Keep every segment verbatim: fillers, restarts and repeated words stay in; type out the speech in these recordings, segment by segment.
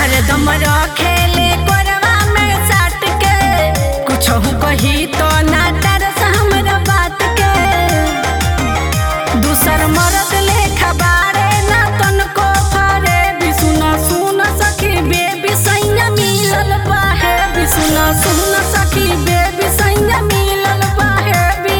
हरदम रखेले कोरवा में साट के, कुछ कही तो ना तरस हमरा बात के। दूसर मरद लेखा बारे ना तनको फारे भी, सुना सुन सखी बेबी सैया मिलल बाहे भी, सुना सुन सखी बेबी सैया मिलल बाहे भी।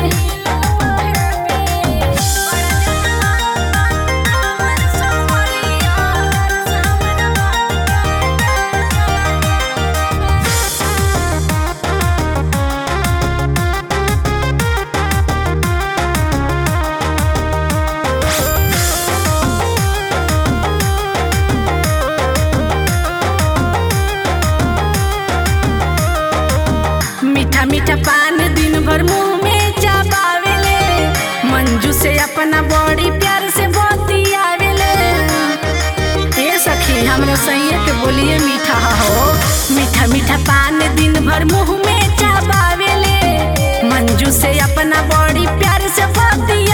मीठा मीठा पान दिन भर मुंह में चबावेले, मंजू से अपना बड़ी प्यार से बतियावेले। ए सखी हमरा सैया के बोलिए मीठा हो, मीठा मीठा पान दिन भर मुंह में चबावेले, मंजू से अपना बड़ी प्यार से बतियावेले।